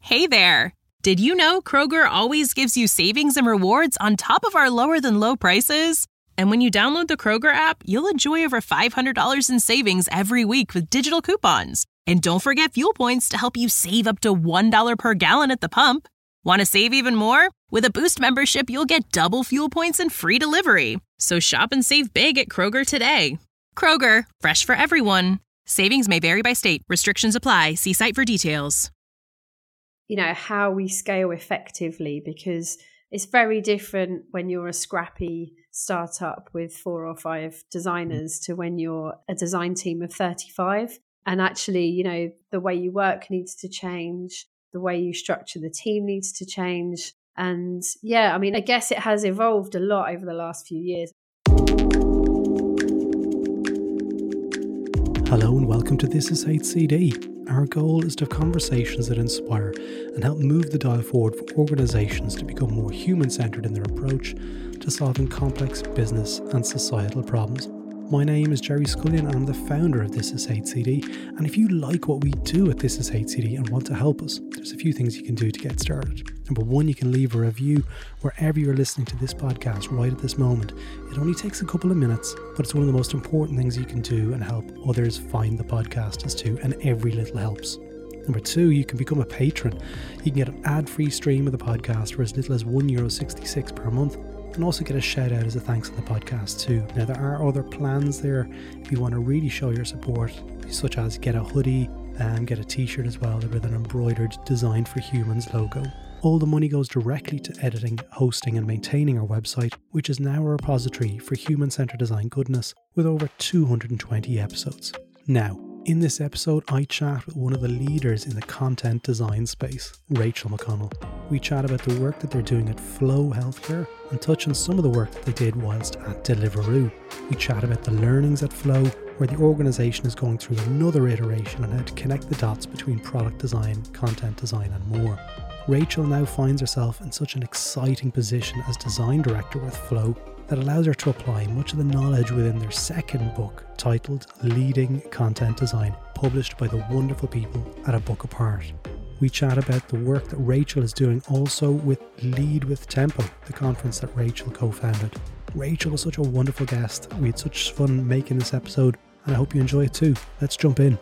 Hey there! Did you know Kroger always gives you savings and rewards on top of our lower-than-low prices? And when you download the Kroger app, you'll enjoy over $500 in savings every week with digital coupons. And don't forget fuel points to help you save up to $1 per gallon at the pump. Want to save even more? With a Boost membership, you'll get double fuel points and free delivery. So shop and save big at Kroger today. Kroger, fresh for everyone. Savings may vary by state. Restrictions apply. See site for details. How we scale effectively, because it's very different when you're a scrappy startup with 4 or 5 designers to when you're a design team of 35. And actually, the way you work needs to change. The way you structure the team needs to change. And I guess it has evolved a lot over the last few years. Hello and welcome to This Is HCD. Our goal is to have conversations that inspire and help move the dial forward for organisations to become more human-centred in their approach to solving complex business and societal problems. My name is Jerry Scullion and I'm the founder of This Is HCD. And if you like what we do at This Is HCD and want to help us, there's a few things you can do to get started. Number one, you can leave a review wherever you're listening to this podcast right at this moment. It only takes a couple of minutes, but it's one of the most important things you can do and help others find the podcast as too, and every little helps. Number two, you can become a patron. You can get an ad-free stream of the podcast for as little as €1.66 per month. And also get a shout out as a thanks on the podcast too. Now there are other plans there if you want to really show your support, such as get a hoodie and get a t-shirt as well with an embroidered Designed for Humans logo. All the money goes directly to editing, hosting and maintaining our website, which is now a repository for human-centered design goodness with over 220 episodes. Now, in this episode, I chat with one of the leaders in the content design space, Rachel McConnell. We chat about the work that they're doing at Flow Healthcare and touch on some of the work that they did whilst at Deliveroo. We chat about the learnings at Flow, where the organisation is going through another iteration on how to connect the dots between product design, content design and more. Rachel now finds herself in such an exciting position as design director with Flow that allows her to apply much of the knowledge within their second book, titled Leading Content Design, published by the wonderful people at A Book Apart. We chat about the work that Rachel is doing also with Lead with Tempo, the conference that Rachel co-founded. Rachel was such a wonderful guest. We had such fun making this episode, and I hope you enjoy it too. Let's jump in.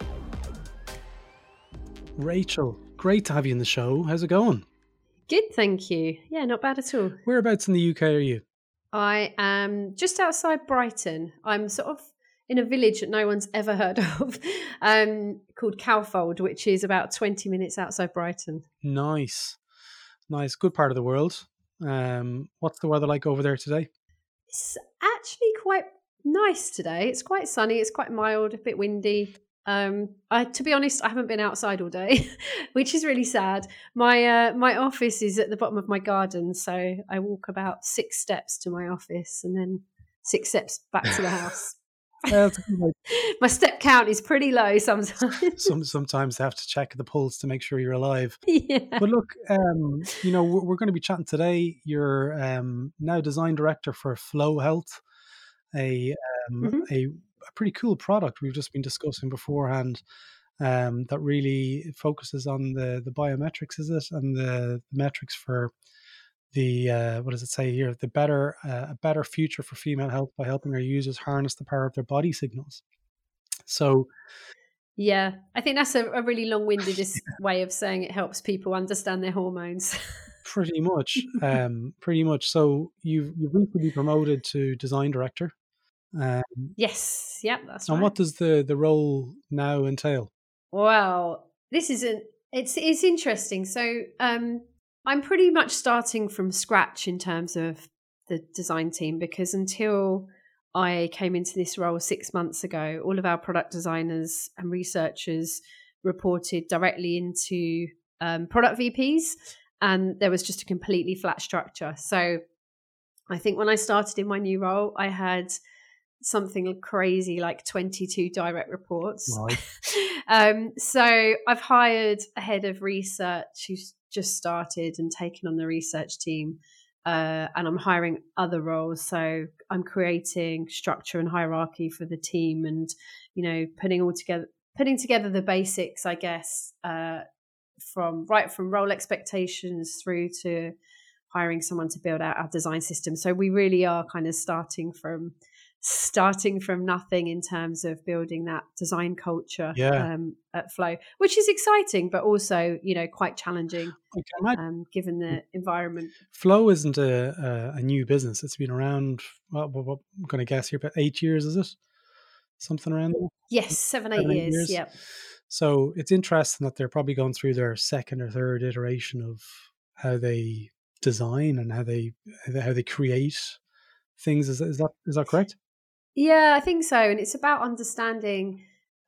Rachel, great to have you in the show. How's it going? Good, thank you. Yeah, not bad at all. Whereabouts in the UK are you? I am just outside Brighton. I'm sort of in a village that no one's ever heard of, called Calfold, which is about 20 minutes outside Brighton. Nice. Good part of the world. What's the weather like over there today? It's actually quite nice today. It's quite sunny. It's quite mild, a bit windy. To be honest, I haven't been outside all day, which is really sad. My office is at the bottom of my garden, so I walk about 6 steps to my office and then 6 steps back to the house. My step count is pretty low sometimes. Sometimes they have to check the pulse to make sure you're alive. Yeah. But look, we're going to be chatting today. You're now design director for Flow Health, a pretty cool product we've just been discussing beforehand, that really focuses on the biometrics, is it, and the metrics for the what does it say here? The a better future for female health by helping our users harness the power of their body signals. So, yeah, I think that's a really long-winded way of saying it helps people understand their hormones. Pretty much. So you've recently promoted to design director. Yes, yep, that's right. And what does the role now entail? Well, it's interesting. So I'm pretty much starting from scratch in terms of the design team, because until I came into this role 6 months ago, all of our product designers and researchers reported directly into product VPs, and there was just a completely flat structure. So I think when I started in my new role, I had something crazy like 22 direct reports. Right. So I've hired a head of research who's just started and taken on the research team, and I'm hiring other roles. So I'm creating structure and hierarchy for the team, and putting together the basics, I guess, from role expectations through to hiring someone to build out our design system. So we really are kind of starting from nothing in terms of building that design culture at Flow, which is exciting, but also, quite challenging given the environment. Flow isn't a new business. It's been around, well, I'm going to guess here, about 8 years, is it? Something around there? Yes, 7-8 years. Yeah. So it's interesting that they're probably going through their second or third iteration of how they design and how they create things. Is that correct? Yeah, I think so. And it's about understanding,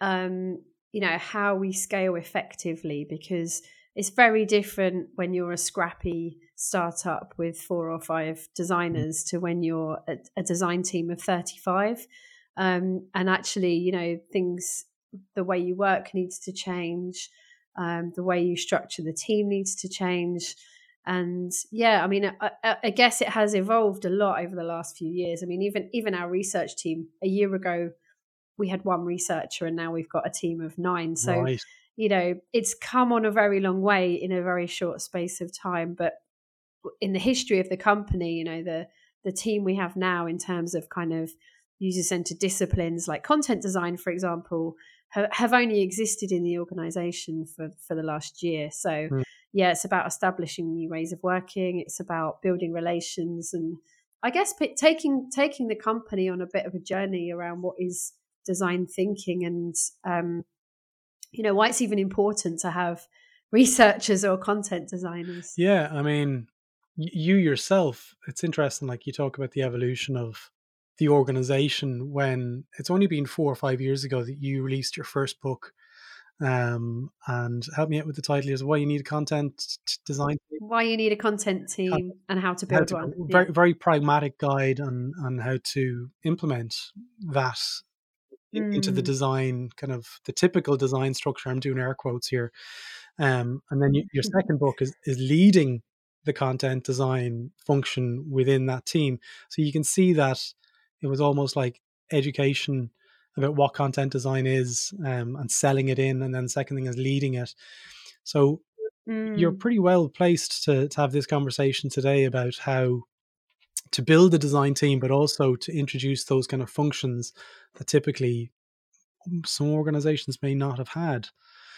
how we scale effectively, because it's very different when you're a scrappy startup with 4 or 5 designers to when you're a design team of 35. And actually, the way you work needs to change. The way you structure the team needs to change. And yeah, I mean, I guess it has evolved a lot over the last few years. I mean, even our research team, a year ago, we had 1 researcher and now we've got a team of 9. So, right. It's come on a very long way in a very short space of time. But in the history of the company, the team we have now in terms of kind of user-centered disciplines like content design, for example, have only existed in the organization for the last year. So yeah, it's about establishing new ways of working. It's about building relations, and I guess taking the company on a bit of a journey around what is design thinking, and why it's even important to have researchers or content designers. Yeah, I mean, you yourself, it's interesting, like you talk about the evolution of the organization when it's only been 4 or 5 years ago that you released your first book. And help me out with the title is Why You Need a Content Design Team. Why You Need a Content Team and How to Build One. Very, very pragmatic guide on how to implement that into the design, kind of the typical design structure. I'm doing air quotes here. And then your second book is leading the content design function within that team. So you can see that it was almost like education about what content design is, and selling it in. And then the second thing is leading it. So you're pretty well placed to have this conversation today about how to build a design team, but also to introduce those kind of functions that typically some organizations may not have had.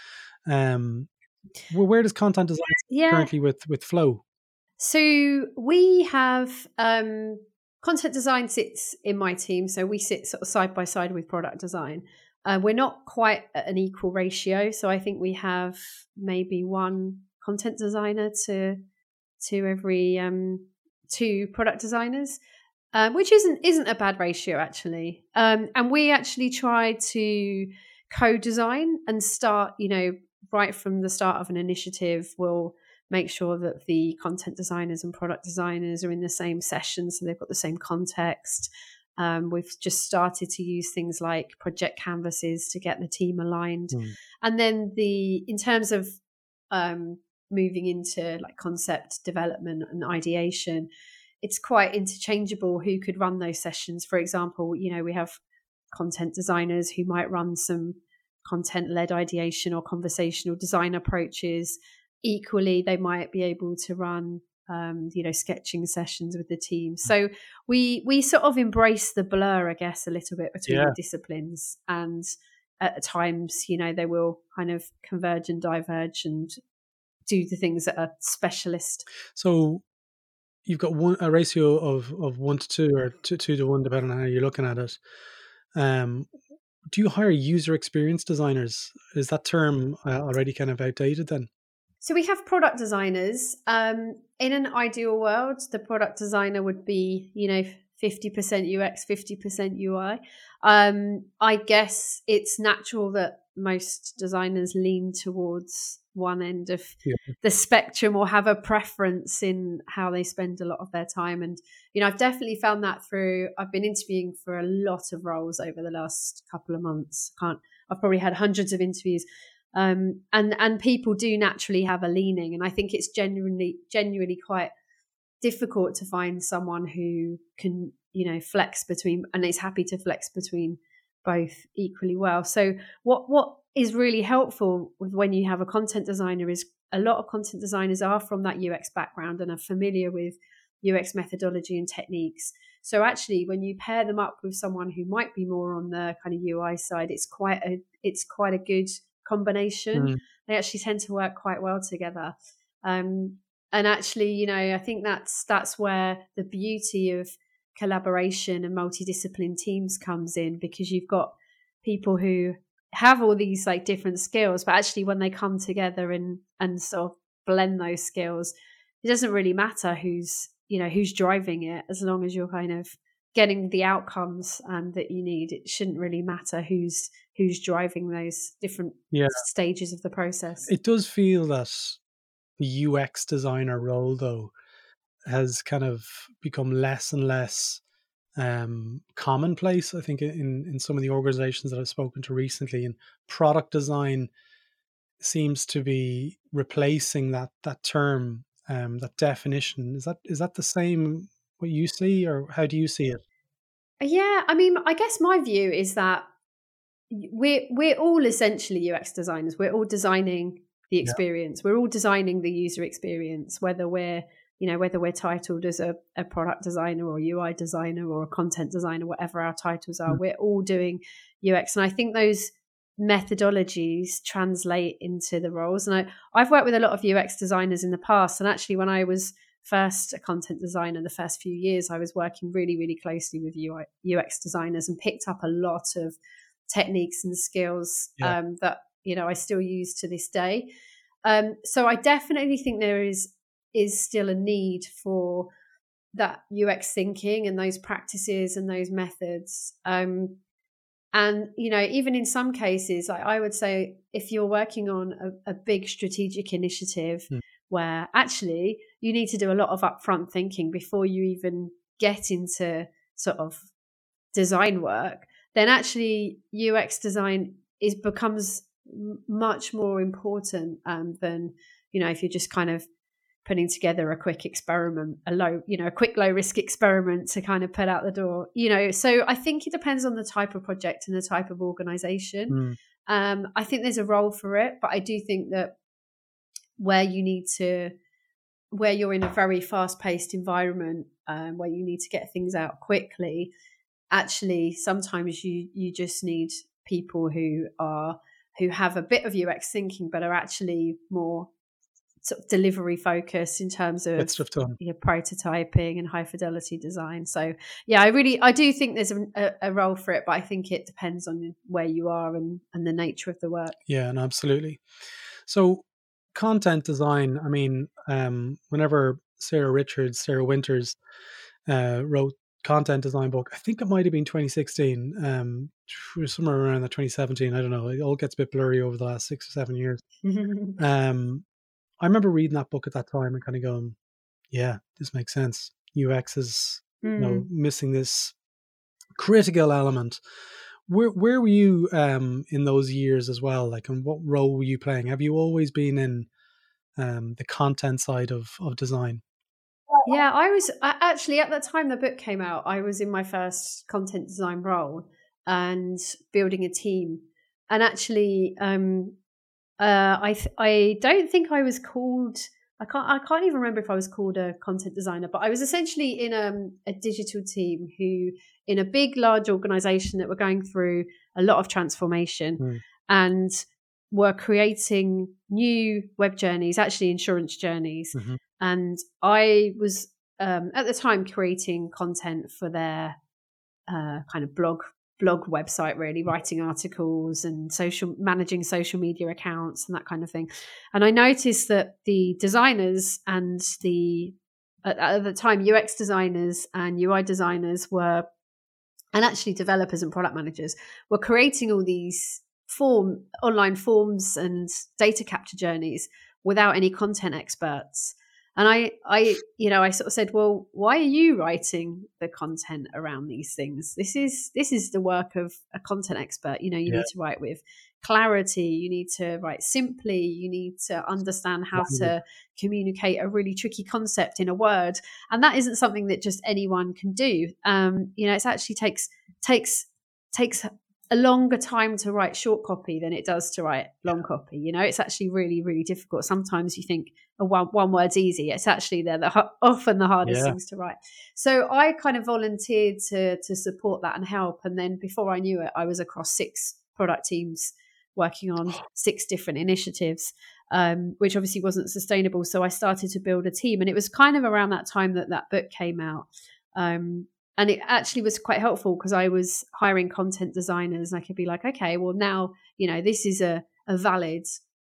Where does content design currently with Flow? So we have content design sits in my team. So we sit sort of side by side with product design. We're not quite at an equal ratio. So I think we have maybe 1 content designer to every 2 product designers, which isn't a bad ratio actually. And we actually try to co-design and start, right from the start of an initiative, we'll make sure that the content designers and product designers are in the same session, so they've got the same context. We've just started to use things like project canvases to get the team aligned. And then in terms of moving into like concept development and ideation, it's quite interchangeable who could run those sessions. For example, we have content designers who might run some content-led ideation or conversational design approaches. Equally, they might be able to run, sketching sessions with the team. So we sort of embrace the blur, I guess, a little bit between the disciplines. And at times, they will kind of converge and diverge and do the things that are specialist. So you've got a ratio of 1 to 2 or 2 to 1, depending on how you're looking at it. Do you hire user experience designers? Is that term already kind of outdated then? So we have product designers. In an ideal world, the product designer would be, 50% UX, 50% UI. I guess it's natural that most designers lean towards one end of the spectrum or have a preference in how they spend a lot of their time. And, I've definitely found that I've been interviewing for a lot of roles over the last couple of months. I've probably had hundreds of interviews. And people do naturally have a leaning. And I think it's genuinely quite difficult to find someone who can, flex between, and is happy to flex between both equally well. So what is really helpful with when you have a content designer is a lot of content designers are from that UX background and are familiar with UX methodology and techniques. So actually, when you pair them up with someone who might be more on the kind of UI side, it's quite a good combination. They actually tend to work quite well together. And actually, I think that's where the beauty of collaboration and multidiscipline teams comes in, because you've got people who have all these like different skills, but actually when they come together and sort of blend those skills, it doesn't really matter who's driving it, as long as you're kind of getting the outcomes that you need. It shouldn't really matter who's driving those different stages of the process. It does feel that the UX designer role, though, has kind of become less and less commonplace, I think, in some of the organizations that I've spoken to recently. And product design seems to be replacing that term, that definition. Is that the same what you see, or how do you see it? Yeah, I mean, I guess my view is that we're all essentially UX designers. We're all designing the experience. We're all designing the user experience, whether we're titled as a product designer or UI designer or a content designer, whatever our titles are, we're all doing UX. And I think those methodologies translate into the roles. And I've worked with a lot of UX designers in the past. And actually, when I was first a content designer, the first few years, I was working really, really closely with UX designers and picked up a lot of techniques and skills that, I still use to this day. So I definitely think there is still a need for that UX thinking and those practices and those methods. And, even in some cases, I would say if you're working on a big strategic initiative where actually you need to do a lot of upfront thinking before you even get into sort of design work, then actually UX design becomes much more important than, if you're just kind of putting together a quick experiment, a quick low risk experiment to kind of put out the door, So I think it depends on the type of project and the type of organization. I think there's a role for it, but I do think that where you're in a very fast paced environment, where you need to get things out quickly, actually sometimes you just need people who have a bit of UX thinking, but are actually more sort of delivery focused in terms of prototyping and high fidelity design. So I do think there's a role for it, but I think it depends on where you are and the nature of the work. Yeah, and absolutely. So content design, I mean, whenever Sarah Winters wrote content design book, I think it might have been 2016, somewhere around the 2017, I don't know, it all gets a bit blurry over the last 6 or 7 years. I remember reading that book at that time and kind of going, yeah, this makes sense. UX is missing this critical element. Where were you in those years as well? Like, and what role were you playing? Have you always been in the content side of design? Yeah, I was actually, at the time the book came out, I was in my first content design role and building a team. And actually, I don't think I was called. I can't even remember if I was called a content designer, but I was essentially in a digital team who, in a big, large organization that were going through a lot of transformation and were creating new web journeys, actually insurance journeys. And I was at the time creating content for their kind of blog website, really, writing articles and managing social media accounts and that kind of thing. And I noticed that the designers and at the time UX designers and UI designers and actually developers and product managers were creating all these online forms and data capture journeys without any content experts. And I sort of said, well, why are you writing the content around these things? This is the work of a content expert. You need to write with clarity. You need to write simply. You need to understand how to communicate a really tricky concept in a word. And that isn't something that just anyone can do. It actually takes a longer time to write short copy than it does to write long copy. You know, it's actually really, really difficult. Sometimes you think one word's easy. It's actually often the hardest things to write. So I kind of volunteered to support that and help. And then before I knew it, I was across 6 product teams working on 6 different initiatives, which obviously wasn't sustainable. So I started to build a team. And it was kind of around that time that book came out. And it actually was quite helpful because I was hiring content designers. And I could be like, okay, well now, you know, this is a valid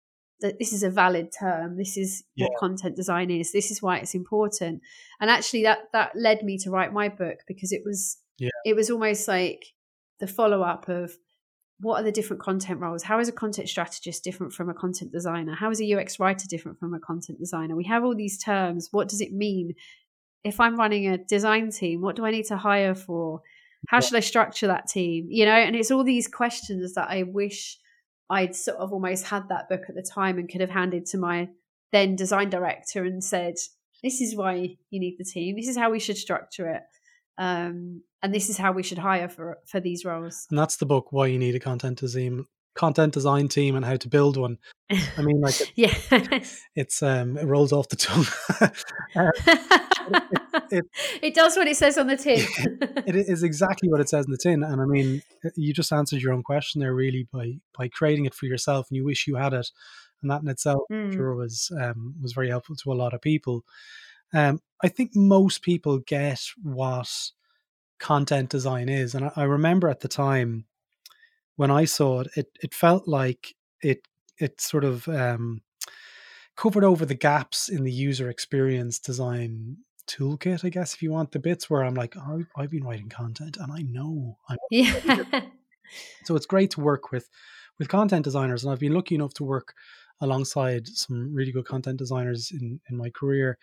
term. This is what content design is. This is why it's important. And actually that led me to write my book, because it was almost like the follow-up of what are the different content roles? How is a content strategist different from a content designer? How is a UX writer different from a content designer? We have all these terms. What does it mean? If I'm running a design team, what do I need to hire for? How should I structure that team? You know, and it's all these questions that I wish I'd sort of almost had that book at the time and could have handed to my then design director and said, this is why you need the team. This is how we should structure it. And this is how we should hire for these roles. And that's the book, Why You Need a Content Design Team and How to Build One. I mean, like, it's it rolls off the tongue. It does what it says on the tin. It is exactly what it says in the tin. And I mean, you just answered your own question there, really, by creating it for yourself, and you wish you had it. And that in itself, sure, was very helpful to a lot of people. I think most people get what content design is, and I remember at the time when I saw it, it felt like it sort of covered over the gaps in the user experience design toolkit, I guess, if you want, the bits where I'm like, oh, I've been writing content and I know. So it's great to work with content designers, and I've been lucky enough to work alongside some really good content designers in my career.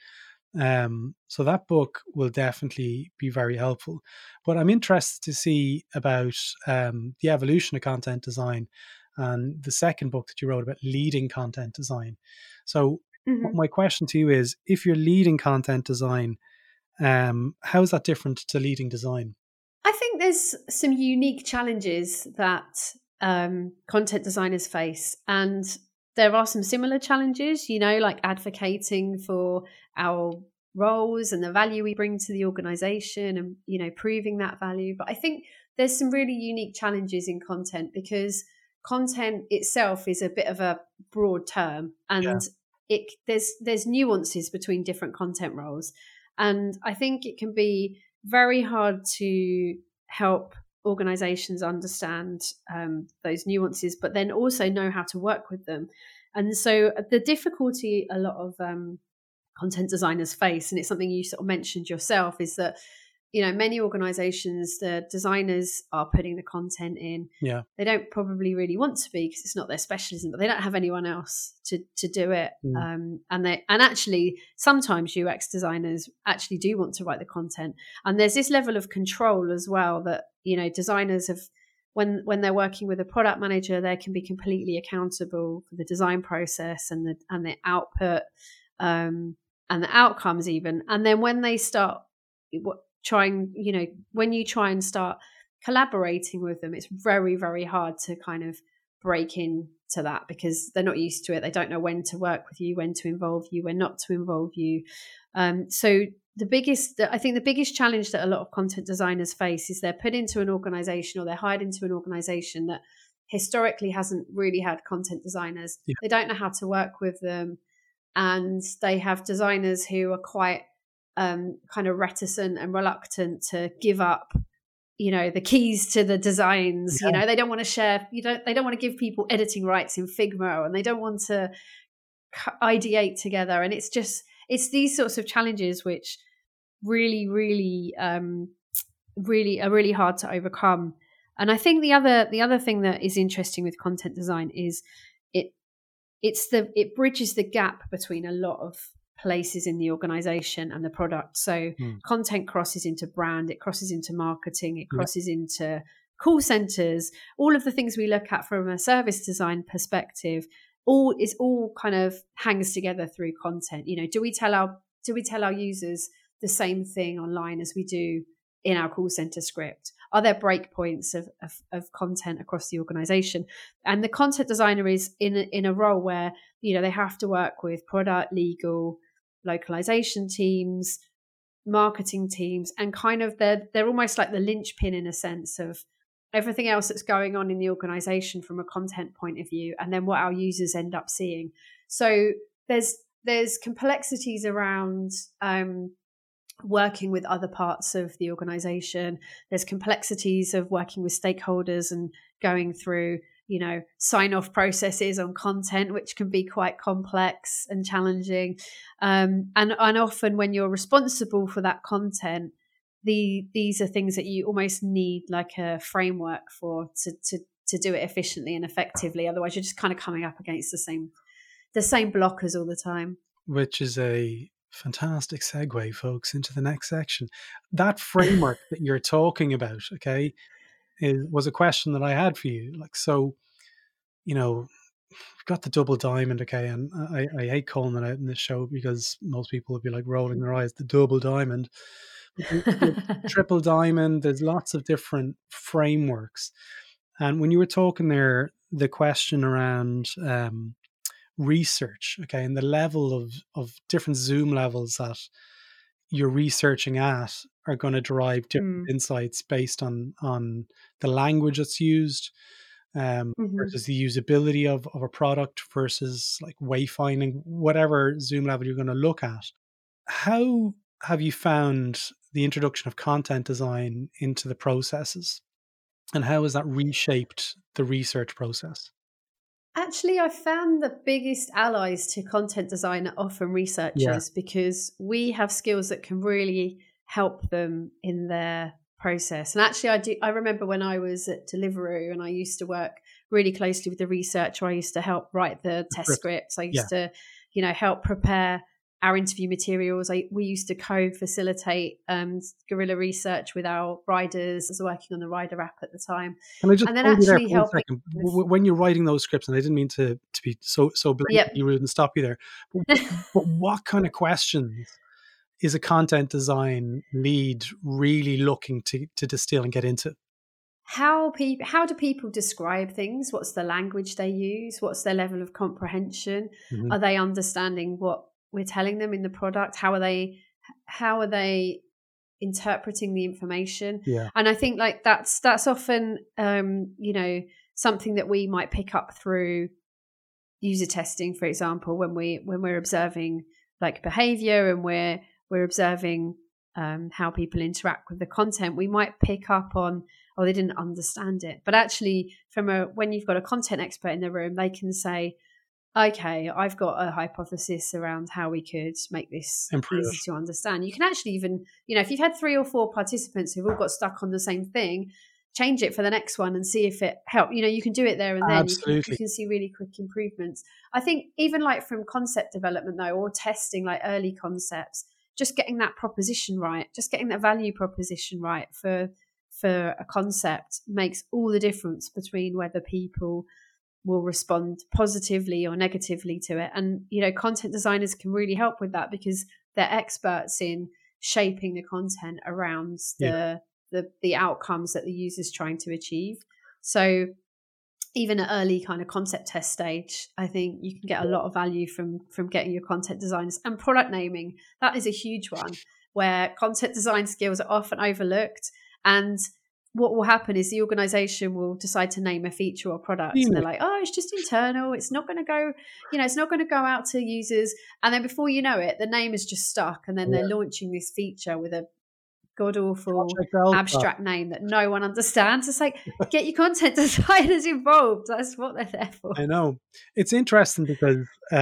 So that book will definitely be very helpful. But I'm interested to see about the evolution of content design and the second book that you wrote about leading content design. So my question to you is, if you're leading content design, how is that different to leading design? I think there's some unique challenges that content designers face, and there are some similar challenges, you know, like advocating for our roles and the value we bring to the organization and, you know, proving that value. But I think there's some really unique challenges in content, because content itself is a bit of a broad term, and there's nuances between different content roles. And I think it can be very hard to help organizations understand those nuances, but then also know how to work with them. And so the difficulty a lot of content designers face, and it's something you sort of mentioned yourself, is that, you know, many organizations, the designers are putting the content in. Yeah. They don't probably really want to be, because it's not their specialism, but they don't have anyone else to do it. And actually sometimes UX designers actually do want to write the content. And there's this level of control as well that, you know, designers have, when they're working with a product manager, they can be completely accountable for the design process and the output and the outcomes even. And then when they start when you try and start collaborating with them, it's very, very hard to kind of break into that, because they're not used to it. They don't know when to work with you, when to involve you, when not to involve you. So I think the biggest challenge that a lot of content designers face is they're put into an organization, or they're hired into an organization that historically hasn't really had content designers. Yeah. They don't know how to work with them, and they have designers who are quite kind of reticent and reluctant to give up, you know, the keys to the designs. Yeah. You know, they don't want to share. They don't want to give people editing rights in Figma, and they don't want to ideate together. And it's these sorts of challenges which really, really, really are really hard to overcome. And I think the other thing that is interesting with content design is it bridges the gap between a lot of places in the organization and the product. So content crosses into brand, it crosses into marketing, it crosses into call centers, all of the things we look at from a service design perspective. All kind of hangs together through content. You know, do we tell our users the same thing online as we do in our call center script? are there breakpoints of content across the organization? And the content designer is in a role where, they have to work with product, legal, localization teams, marketing teams, and kind of they're almost like the linchpin in a sense of everything else that's going on in the organization from a content point of view, and then what our users end up seeing. So there's complexities around working with other parts of the organization. There's complexities of working with stakeholders and going through, sign-off processes on content, which can be quite complex and challenging. And often when you're responsible for that content, these are things that you almost need like a framework for to do it efficiently and effectively. Otherwise, you're just kind of coming up against the same blockers all the time. Which is a fantastic segue, folks, into the next section. That framework that you're talking about, okay, was a question that I had for you. Like, so, we've got the double diamond, okay, and I hate calling it out in this show because most people would be like rolling their eyes, the double diamond. The triple diamond, there's lots of different frameworks. And when you were talking there, the question around research, okay, and the level of different Zoom levels that you're researching at are going to derive different insights based on the language that's used, versus the usability of a product versus like wayfinding, whatever Zoom level you're going to look at. How have you found the introduction of content design into the processes, and how has that reshaped the research process? Actually, I found the biggest allies to content design are often researchers, because we have skills that can really help them in their process. And actually, I remember when I was at Deliveroo and I used to work really closely with the researcher. I used to help write the test scripts. I used to, help prepare our interview materials. We used to co-facilitate guerrilla research with our riders. I was working on the rider app at the time. And then actually helping when you're writing those scripts, and I didn't mean to be so blatantly rude and stop you there, but what kind of questions is a content design lead really looking to distill and get into? How do people describe things? What's the language they use? What's their level of comprehension? Are they understanding what we're telling them in the product? How are they interpreting the information? And I think like that's often something that we might pick up through user testing, for example, when we're observing like behavior and we're observing how people interact with the content. We might pick up on, oh, they didn't understand it. But actually, when you've got a content expert in the room, they can say, okay, I've got a hypothesis around how we could make this easy to understand. You can actually even, if you've had 3 or 4 participants who've all got stuck on the same thing, change it for the next one and see if it helped. You can do it there and then. Absolutely. You can see really quick improvements. I think even like from concept development though, or testing like early concepts, just getting that proposition right, just getting that value proposition right for a concept makes all the difference between whether people will respond positively or negatively to it. And, content designers can really help with that because they're experts in shaping the content around the outcomes that the user's trying to achieve. So even at early kind of concept test stage, I think you can get a lot of value from getting your content designers. And product naming, that is a huge one where content design skills are often overlooked. And what will happen is the organization will decide to name a feature or product and they're like, oh, it's just internal. It's not going to go, it's not going to go out to users. And then before you know it, the name is just stuck. And then they're launching this feature with a god-awful abstract name that no one understands. It's like, get your content designers involved. That's what they're there for. I know. It's interesting because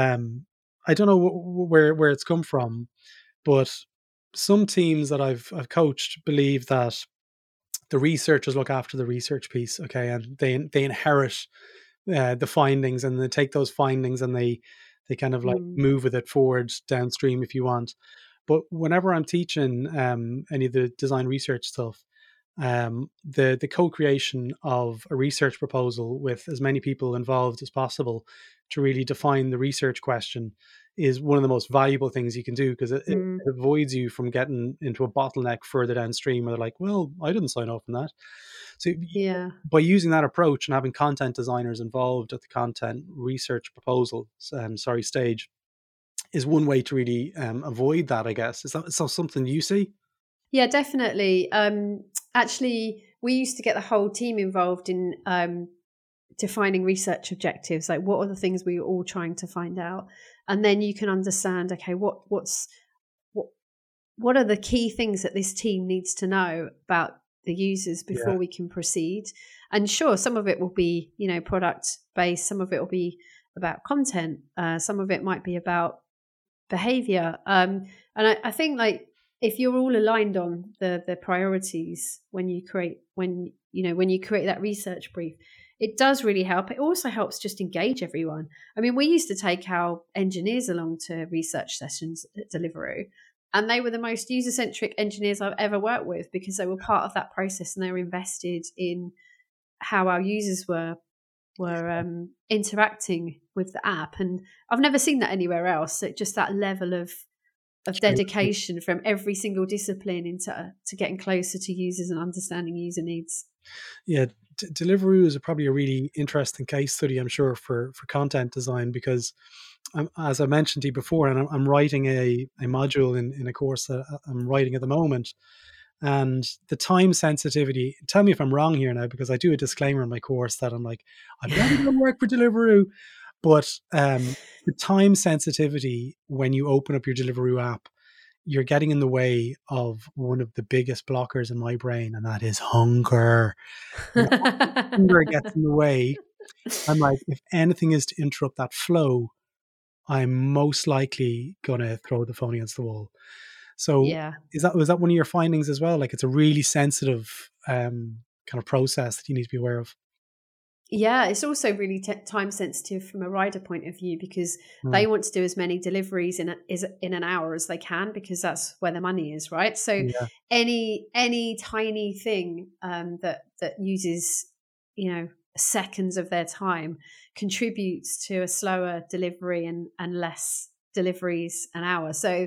I don't know where it's come from, but some teams that I've coached believe that the researchers look after the research piece, okay, and they inherit the findings, and they take those findings and they kind of like move with it forward downstream, if you want. But whenever I'm teaching any of the design research stuff, the co-creation of a research proposal with as many people involved as possible to really define the research question is one of the most valuable things you can do, because it avoids you from getting into a bottleneck further downstream where they're like, well, I didn't sign off on that. So by using that approach and having content designers involved at the content research proposal stage is one way to really avoid that, I guess. Is that something you see? Yeah, definitely. Actually, we used to get the whole team involved in defining research objectives, like what are the things we were all trying to find out, and then you can understand, okay, what are the key things that this team needs to know about the users before we can proceed. And sure, some of it will be, product based, some of it will be about content, some of it might be about behavior, and I think, like, if you're all aligned on the priorities when you create that research brief, it does really help. It also helps just engage everyone. I mean, we used to take our engineers along to research sessions at Deliveroo, and they were the most user-centric engineers I've ever worked with, because they were part of that process and they were invested in how our users were interacting with the app. And I've never seen that anywhere else. So just that level of dedication from every single discipline into getting closer to users and understanding user needs. Yeah, Deliveroo is probably a really interesting case study, I'm sure, for content design, because as I mentioned to you before, and I'm writing a module in a course that I'm writing at the moment, and the time sensitivity, tell me if I'm wrong here now, because I do a disclaimer in my course that I'm like, I'm never going to work for Deliveroo, but the time sensitivity when you open up your Deliveroo app, you're getting in the way of one of the biggest blockers in my brain, and that is hunger. Hunger gets in the way. I'm like, if anything is to interrupt that flow, I'm most likely going to throw the phone against the wall. So was that one of your findings as well? Like, it's a really sensitive kind of process that you need to be aware of. Yeah, it's also really time sensitive from a rider point of view, because they want to do as many deliveries in an hour as they can, because that's where the money is, right? So any tiny thing that uses, seconds of their time contributes to a slower delivery and less deliveries an hour. So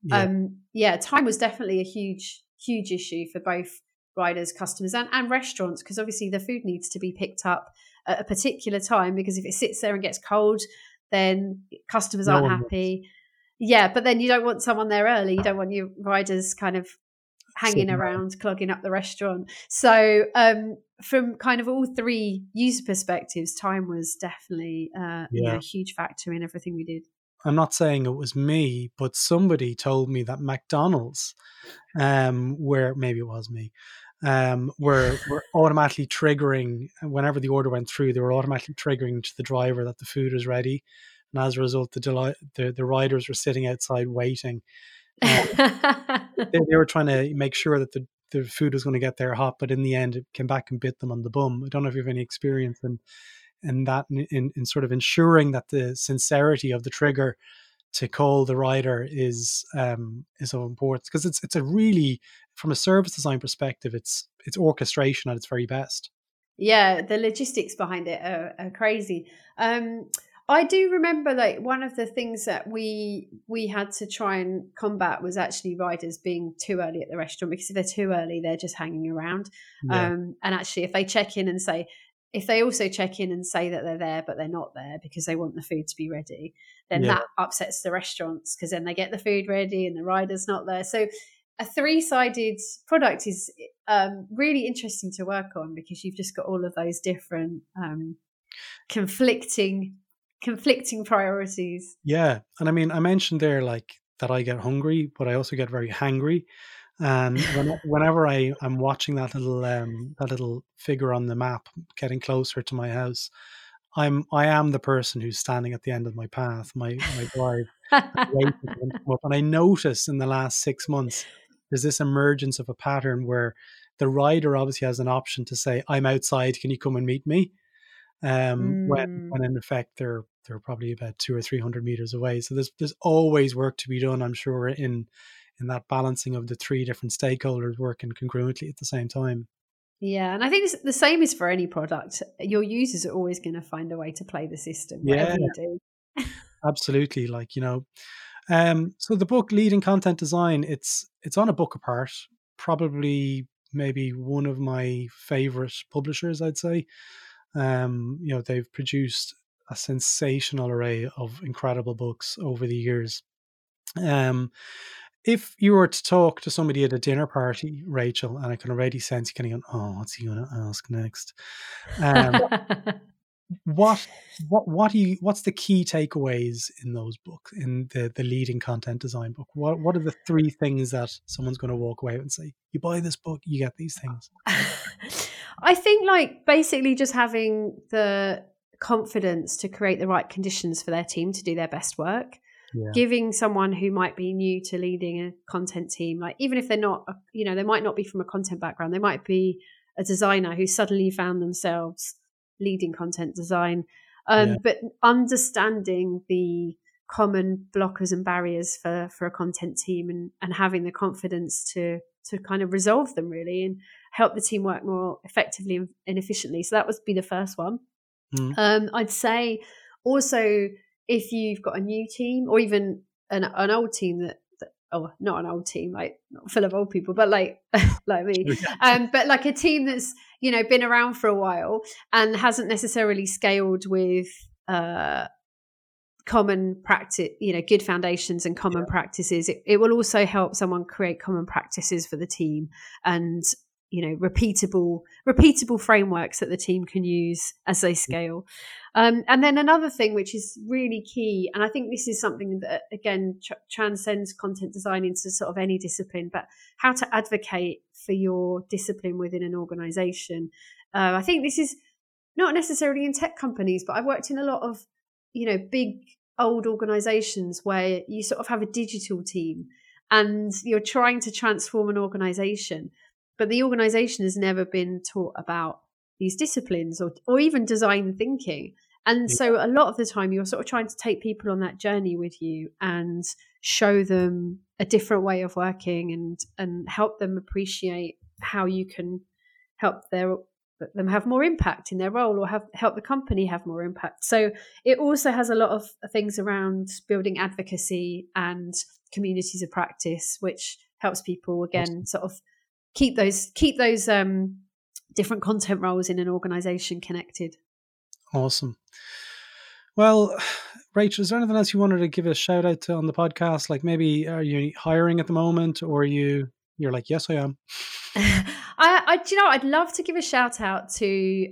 time was definitely a huge issue for both riders, customers, and restaurants, because obviously the food needs to be picked up at a particular time, because if it sits there and gets cold, then customers aren't happy. Yeah, but then you don't want someone there early. You don't want your riders kind of hanging around, clogging up the restaurant. So from kind of all three user perspectives, time was definitely a huge factor in everything we did. I'm not saying it was me, but somebody told me that McDonald's, maybe it was me, were automatically triggering, whenever the order went through, they were automatically triggering to the driver that the food was ready. And as a result, the riders were sitting outside waiting. They were trying to make sure that the food was going to get there hot, but in the end, it came back and bit them on the bum. I don't know if you have any experience in that, in sort of ensuring that the sincerity of the trigger to call the rider is of importance, because it's a really, from a service design perspective, it's orchestration at its very best. Yeah, the logistics behind it are crazy. I do remember, like, one of the things that we had to try and combat was actually riders being too early at the restaurant, because if they're too early, they're just hanging around. And actually, if they check in and say, if they also check in and say that they're there, but they're not there because they want the food to be ready, then that upsets the restaurants, because then they get the food ready and the rider's not there. So a three-sided product is really interesting to work on, because you've just got all of those different conflicting priorities. Yeah. And I mean, I mentioned there, like, that I get hungry, but I also get very hangry. And whenever I'm watching that little figure on the map getting closer to my house, I am the person who's standing at the end of my path, my drive, waiting for them to come up. And I notice in the last 6 months, there's this emergence of a pattern where the rider obviously has an option to say, "I'm outside, can you come and meet me?" When in effect they're probably about 200 or 300 meters away. So there's always work to be done, I'm sure, in that balancing of the three different stakeholders working congruently at the same time. Yeah, and I think the same is for any product. Your users are always going to find a way to play the system, whatever you do. Absolutely. Like, so the book Leading Content Design, it's on a book apart, probably maybe one of my favorite publishers, I'd say. They've produced a sensational array of incredible books over the years. If you were to talk to somebody at a dinner party, Rachel, and I can already sense you kind of going, oh, what's he going to ask next? What's the key takeaways in those books, in the Leading Content Design book? What are the three things that someone's going to walk away and say, you buy this book, you get these things? I think like basically just having the confidence to create the right conditions for their team to do their best work. Yeah. Giving someone who might be new to leading a content team, like even if they're not, they might not be from a content background, they might be a designer who suddenly found themselves leading content design, but understanding the common blockers and barriers for a content team and having the confidence to kind of resolve them really and help the team work more effectively and efficiently. So that would be the first one. I'd say also, if you've got a new team or even an old team not an old team, like not full of old people, but like me, but like a team that's, been around for a while and hasn't necessarily scaled with common practice, good foundations and common practices. It will also help someone create common practices for the team and, repeatable frameworks that the team can use as they scale. And then another thing, which is really key, and I think this is something that, again, transcends content design into sort of any discipline, but how to advocate for your discipline within an organization. I think this is not necessarily in tech companies, but I've worked in a lot of, big old organizations where you sort of have a digital team and you're trying to transform an organization, but the organization has never been taught about these disciplines or even design thinking. And so a lot of the time you're sort of trying to take people on that journey with you and show them a different way of working and help them appreciate how you can help them have more impact in their role or help the company have more impact. So it also has a lot of things around building advocacy and communities of practice, which helps people, again, sort of keep those different content roles in an organization connected. Awesome. Well, Rachel, is there anything else you wanted to give a shout out to on the podcast? Like maybe are you hiring at the moment, or you're like, yes, I am? I'd love to give a shout out to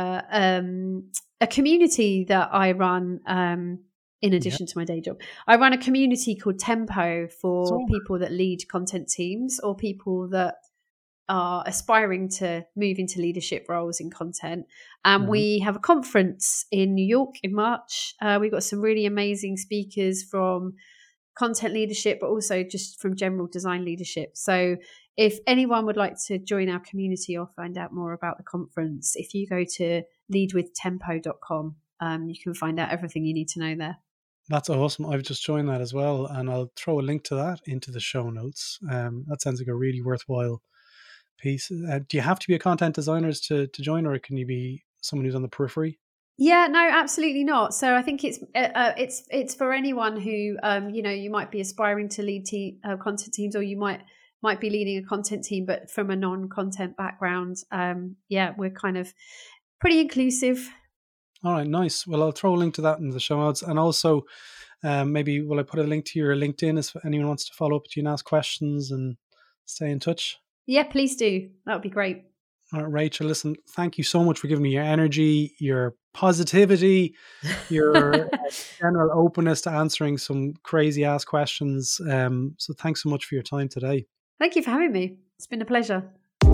a community that I run in addition to my day job. I run a community called Tempo for people that lead content teams or people that are aspiring to move into leadership roles in content. And we have a conference in New York in March. We've got some really amazing speakers from content leadership, but also just from general design leadership. So if anyone would like to join our community or find out more about the conference, if you go to leadwithtempo.com, you can find out everything you need to know there. That's awesome. I've just joined that as well. And I'll throw a link to that into the show notes. That sounds like a really worthwhile piece. Do you have to be a content designer to join, or can you be someone who's on the periphery? Yeah, no, absolutely not. So I think it's for anyone who you might be aspiring to lead content teams, or you might be leading a content team, but from a non-content background. We're kind of pretty inclusive. All right, nice. Well, I'll throw a link to that in the show notes, and also maybe will I put a link to your LinkedIn if anyone wants to follow up with you and ask questions and stay in touch. Yeah, please do. That would be great. All right, Rachel, listen, thank you so much for giving me your energy, your positivity, your general openness to answering some crazy ass questions. So thanks so much for your time today. Thank you for having me. It's been a pleasure.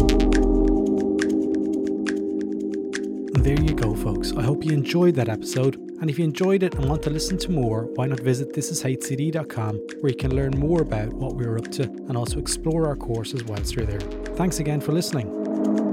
There you go, folks. I hope you enjoyed that episode. And if you enjoyed it and want to listen to more, why not visit thisishcd.com, where you can learn more about what we're up to and also explore our courses whilst you're there. Thanks again for listening.